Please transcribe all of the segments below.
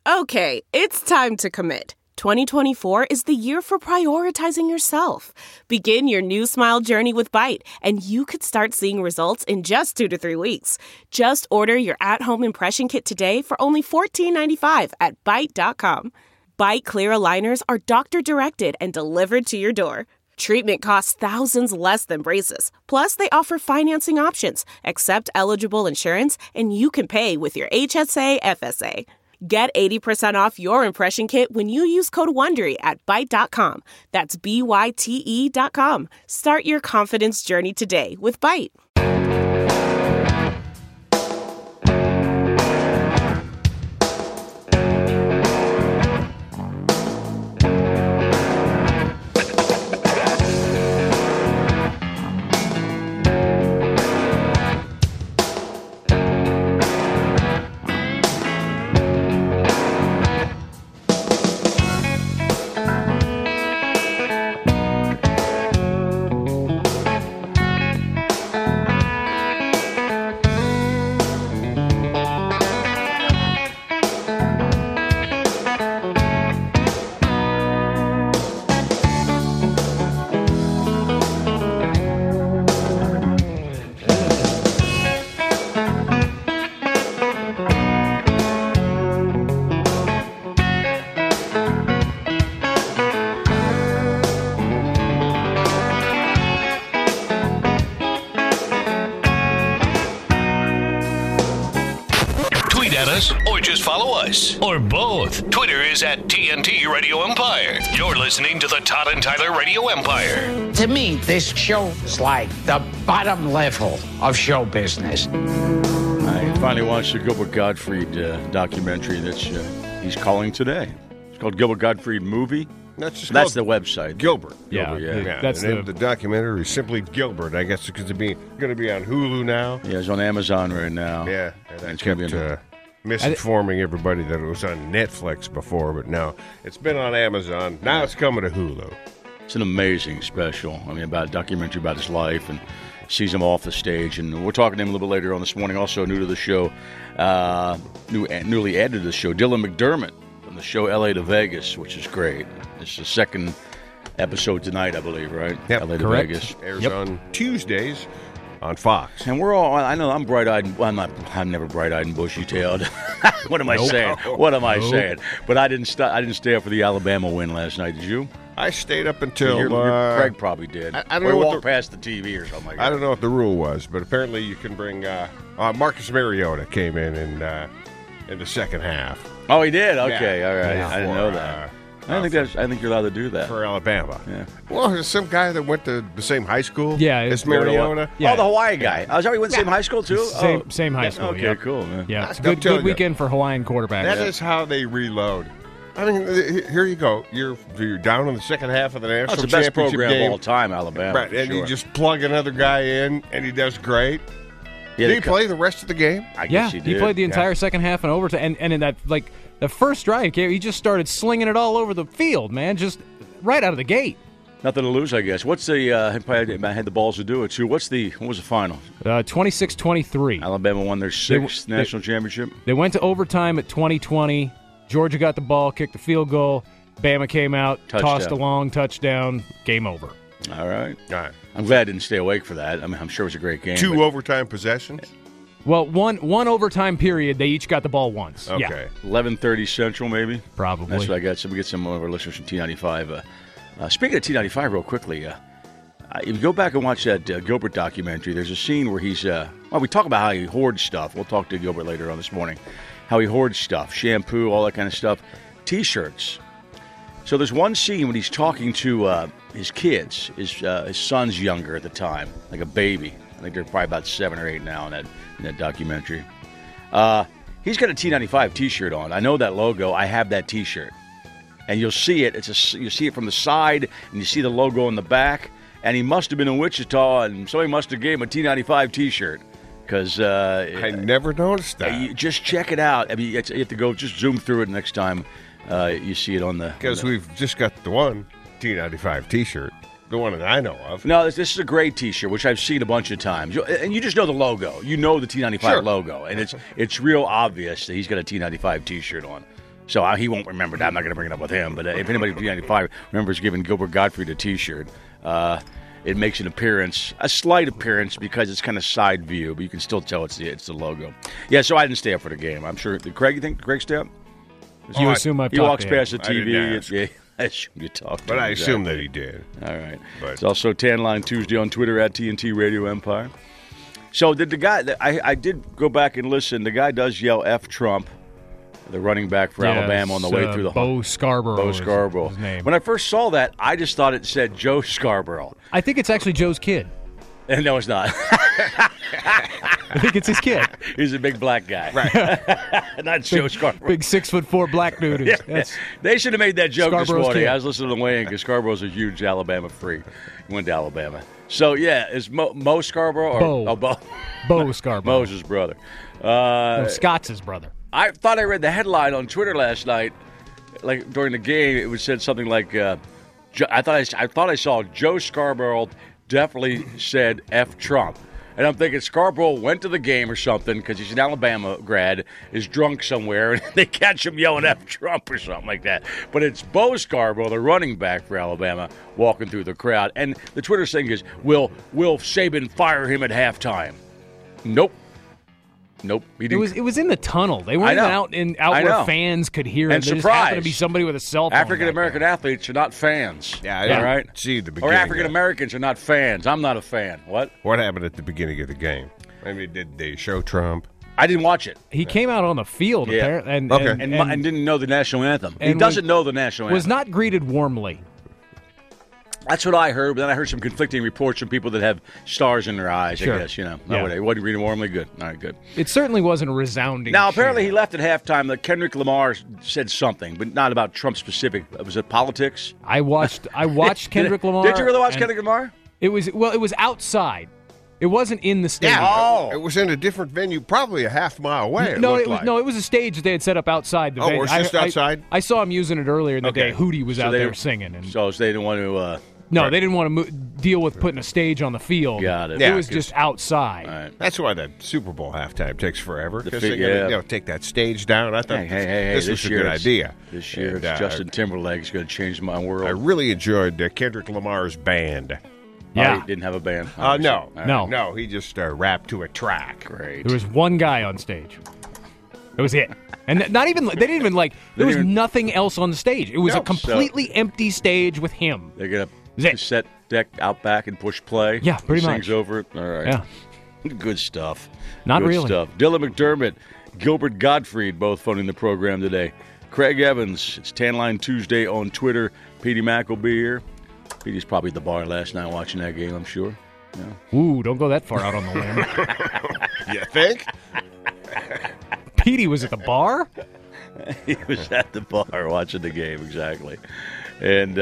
Okay, it's time to commit. 2024 is the year for prioritizing yourself. Begin your new smile journey with Byte, and you could start seeing results in just 2 to 3 weeks. Just order your at-home impression kit today for only $14.95 at Byte.com. Byte Clear aligners are doctor-directed and delivered to your door. Treatment costs thousands less than braces. Plus, they offer financing options, accept eligible insurance, and you can pay with your HSA, FSA. Get 80% off your impression kit when you use code WONDERY at Byte.com. That's BYTE.com. Start your confidence journey today with Byte. Or just follow us. Or both. Twitter is at TNT Radio Empire. You're listening to the Todd and Tyler Radio Empire. To me, this show is like the bottom level of show business. I finally watched the Gilbert Gottfried documentary that he's calling today. It's called Gilbert Gottfried Movie. That's the website. Gilbert. Yeah. That's the name of the documentary is simply Gilbert. I guess it's going to be on Hulu now. Yeah, it's on Amazon right now. Yeah, and it's going to be on misinforming everybody that it was on Netflix before, but now it's been on Amazon. Now it's coming to Hulu. It's an amazing special. I mean, about a documentary about his life and sees him off the stage. And we're talking to him a little bit later on this morning. Also new to the show, newly added to the show, Dylan McDermott from the show LA to Vegas, which is great. It's the second episode tonight, I believe, right? Yep, LA to correct. Vegas. Airs on Tuesdays on Fox. And we're all, I know I'm bright-eyed. Well, I'm never bright-eyed and bushy-tailed. What am I saying? What am I saying? But I didn't stay up for the Alabama win last night. Did you? I stayed up until... Craig probably did. I don't know walked past the TV or something like that. I don't know what the rule was, but apparently you can bring... Marcus Mariota came in the second half. Oh, he did? Okay, yeah. all right. Yeah. I didn't know that. I think you're allowed to do that. For Alabama. Yeah. Well, there's some guy that went to the same high school as Mariota. Yeah. Oh, the Hawaii guy. I was already went to the same high school, too? Same high school, Okay, cool, man. Yeah, it's a good weekend for Hawaiian quarterbacks. That is how they reload. I mean, here you go. You're down in the second half of the national championship championship program game. of all time, Alabama. Right, and you just plug another guy in, and he does great. Yeah, did he play the rest of the game? I guess he did. He played the entire second half and overtime. And in that, the first drive, he just started slinging it all over the field, man, just right out of the gate. Nothing to lose, I guess. What's the I had the balls to do it, too. What was the final? 26-23. Alabama won their sixth national championship. They went to overtime at 20-20. Georgia got the ball, kicked the field goal. Bama came out, tossed a long touchdown. Game over. All right. I'm glad I didn't stay awake for that. I mean, I'm sure it was a great game. Two overtime possessions? Well, one overtime period, they each got the ball once. Okay. Yeah. 11:30 Central, maybe? Probably. That's what I got. So we get some of our listeners from T95. Speaking of T95 real quickly, if you go back and watch that Gilbert documentary, there's a scene where he's we talk about how he hoards stuff. We'll talk to Gilbert later on this morning. How he hoards stuff, shampoo, all that kind of stuff, T-shirts. So there's one scene when he's talking to his kids. His son's younger at the time, like a baby. I think they're probably about 7 or 8 now in that documentary. He's got a T95 T-shirt on. I know that logo. I have that T-shirt, and you'll see it. You see it from the side, and you see the logo in the back. And he must have been in Wichita, and somebody must have gave him a T95 T-shirt. Because I never noticed that. You just check it out. I mean, you have to go just zoom through it next time you see it on the. Because we've just got the one T95 T-shirt, the one that I know of. No, this is a great T-shirt, which I've seen a bunch of times, and you just know the logo. You know the T95 logo, and it's real obvious that he's got a T95 T-shirt on. So he won't remember that. I'm not going to bring it up with him. But if anybody from T95 remembers giving Gilbert Gottfried a T-shirt, it makes an appearance, a slight appearance, because it's kind of side view, but you can still tell it's the logo. Yeah, so I didn't stay up for the game. I'm sure. Did Craig, you think Craig stay up? You assume I've He talked walks to him. past the TV. Yeah, I assume you talked to him. But I assume exactly. that he did. All right. But It's also Tan Line Tuesday on Twitter at TNT Radio Empire. So did the guy? I did go back and listen. The guy does yell "F Trump," the running back for Alabama on the way through the Bo Scarborough. Bo is Scarborough. his name. When I first saw that, I just thought it said Joe Scarborough, I think it's actually Joe's kid. and no, it's not. I think it's his kid. He's a big black guy, right? Not Joe Scarborough. Big 6'4" black dude. Yeah. That's They should have made that joke this Scarborough's morning. kid. I was listening to the weigh-in because Scarborough's a huge Alabama freak. He went to Alabama. So, yeah, is Mo Scarborough? Or, Bo. Oh, Bo. Bo Scarborough. Mo's his brother. No, Scott's his brother. I thought I read the headline on Twitter last night, like during the game. It was said something like, I thought I saw Joe Scarborough definitely said F Trump. And I'm thinking Scarborough went to the game or something because he's an Alabama grad, is drunk somewhere, and they catch him yelling F Trump or something like that. But it's Bo Scarborough, the running back for Alabama, walking through the crowd. And the Twitter thing is, will Saban fire him at halftime? Nope. He didn't. It was in the tunnel. They weren't even out where fans could hear it. And there just happened to be somebody with a cell phone. African American athletes are not fans. Yeah, I didn't right. see the beginning. Or African Americans are not fans. I'm not a fan. What happened at the beginning of the game? I mean, did they show Trump? I didn't watch it. He came out on the field apparently, and didn't know the national anthem. He doesn't know the national anthem. Was not greeted warmly. That's what I heard, but then I heard some conflicting reports from people that have stars in their eyes, Sure. I guess, Yeah. He wasn't reading warmly. Good. All right, good. It certainly wasn't a resounding Now, apparently cheer. he left at halftime. Kendrick Lamar said something, but not about Trump specific. Was it politics? I watched Kendrick Lamar. Did you really watch and Kendrick Lamar? It was outside. It wasn't in the stadium. It was in a different venue, probably a half mile away. It was a stage that they had set up outside the venue. it was just outside? I saw him using it earlier in the Okay. day. Hootie was So out they- there singing. And So they didn't want to. no, they didn't want to deal with putting a stage on the field. Got it. It Yeah, was 'cause- just outside. All right. That's why that Super Bowl halftime takes forever. Because fi- they gotta, yeah. take that stage down. I thought Hey, this was a good idea. This year, And, it's Justin Timberlake's going to change my world. I really enjoyed Kendrick Lamar's band. Yeah. He didn't have a band. No. No. He just rapped to a track. Great. There was one guy on stage. That was it. And they didn't even there was nothing else on the stage. It was No, a completely empty stage with him. They get Is a it? cassette deck out back and push play. Yeah, pretty He much. Sings over it. All right. Yeah. Good stuff. Not Good really. stuff. Dylan McDermott, Gilbert Gottfried, both phoning the program today. Craig Evans, it's Tan Line Tuesday on Twitter. Petey Mack will be here. Petey's probably at the bar last night watching that game, I'm sure. Ooh, don't go that far out on the limb. You think? Petey was at the bar? He was at the bar watching the game, exactly. And,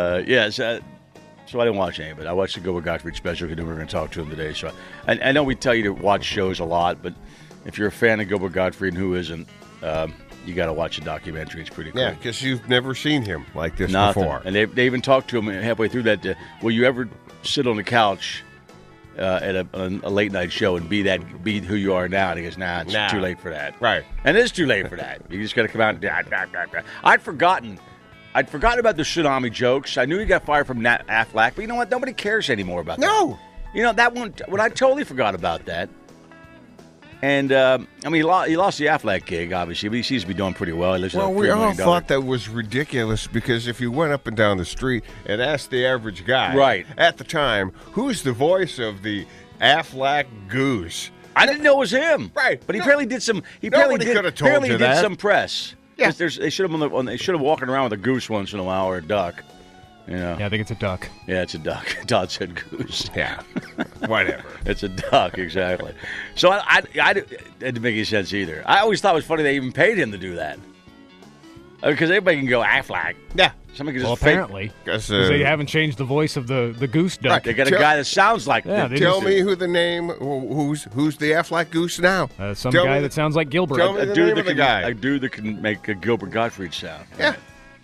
so I didn't watch any of it. I watched the Gilbert Gottfried special because we were going to talk to him today. So I know we tell you to watch shows a lot, but if you're a fan of Gilbert Gottfried and who isn't, you got to watch the documentary. It's pretty cool. Yeah, because you've never seen him like this Nothing. before. And they even talked to him halfway through that. Will you ever sit on the couch at a late night show and be who you are now? And he goes, nah, it's too late for that. Right. And it is too late for that. You just got to come out and I'd forgotten about the tsunami jokes. I knew he got fired from Aflac, but you know what? Nobody cares anymore about that. No. You know, that one, I totally forgot about that. And, he lost the Aflac gig, obviously, but he seems to be doing pretty well. He lives in a Well, we $3 all million thought that was ridiculous because if you went up and down the street and asked the average guy Right. at the time, who's the voice of the Aflac Goose? I didn't know it was him. Right. But he No. apparently did some. He Nobody could have told apparently you did that. some press. Yeah. They should have they should have walking around with a goose once in a while or a duck. You know. Yeah, I think it's a duck. Yeah, it's a duck. Todd said goose. Yeah. Whatever. It's a duck, exactly. So I it didn't make any sense either. I always thought it was funny they even paid him to do that. Because everybody can go Aflac. Yeah. Somebody can Well, just fake. apparently. Because Because they haven't changed the voice of the goose duck. They got a guy that sounds like. Yeah, they Tell just- me who the name, who's the Aflac Goose now? Some Tell guy me that sounds like Gilbert. tell me the name of the guy. A dude that can make a Gilbert Gottfried sound. Yeah.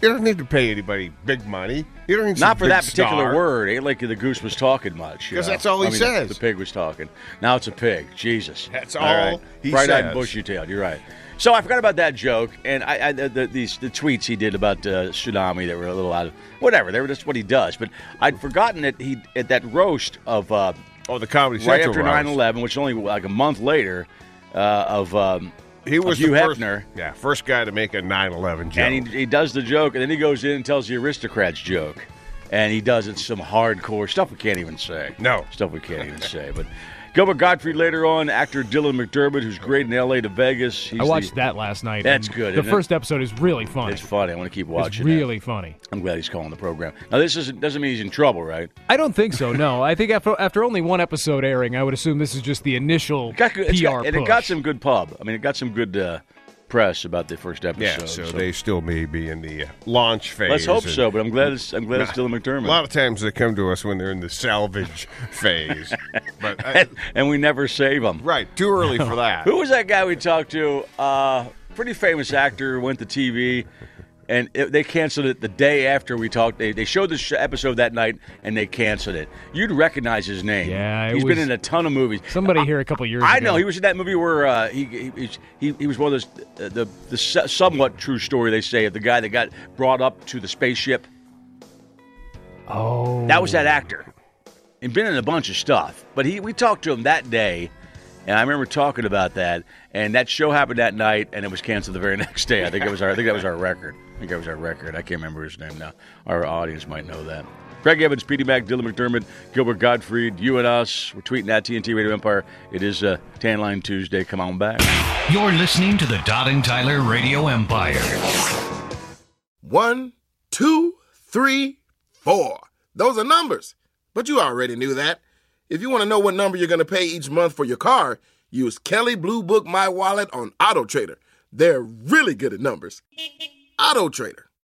You don't need to pay anybody big money. You don't need Not for that particular star. word. Ain't like the goose was talking much. Because that's all he says. The pig was talking. Now it's a pig. Jesus. That's all he Bright-eyed says. and bushy-tailed. You're right. So I forgot about that joke, and the tweets he did about tsunami that were a little out of whatever. They were just what he does. But I'd forgotten that he at that roast of the Comedy right Central after roast. 9/11, which is only like a month later He was Hugh the Hefner. first guy to make a 9/11 joke. And he does the joke, and then he goes in and tells the aristocrats joke. And he does it some hardcore stuff we can't even say. No. Stuff we can't even say. But Gilbert Gottfried later on, actor Dylan McDermott, who's great in L.A. to Vegas. I watched that last night. That's good, The isn't first episode is really funny. It's funny. I want to keep watching It's really funny. I'm glad he's calling the program. Now, this doesn't mean he's in trouble, right? I don't think so, no. I think after only one episode airing, I would assume this is just the initial PR push. And it got some good pub. I mean, it got some good press about the first episode. Yeah, so they still may be in the launch phase. Let's hope so, but I'm glad it's Dylan McDermott. A lot of times they come to us when they're in the salvage phase. But and we never save them. Right, too early for that. Who was that guy we talked to? Pretty famous actor, went to TV, and they canceled it the day after we talked. They showed the episode that night, and they canceled it. You'd recognize his name. Yeah, he's been in a ton of movies. Somebody here a couple years ago. I know. He was in that movie where he was one of those, the somewhat true story, they say, of the guy that got brought up to the spaceship. Oh. That was that actor. And been in a bunch of stuff. But we talked to him that day, and I remember talking about that. And that show happened that night, and it was canceled the very next day. I think that was our record. I can't remember his name now. Our audience might know that. Craig Evans, Petey Mac, Dylan McDermott, Gilbert Gottfried, you and us. We're tweeting at TNT Radio Empire. It is Tan Line Tuesday. Come on back. You're listening to the Todd and Tyler Radio Empire. 1, 2, 3, 4. Those are numbers. But you already knew that. If you want to know what number you're going to pay each month for your car, use Kelley Blue Book My Wallet on AutoTrader. They're really good at numbers. AutoTrader.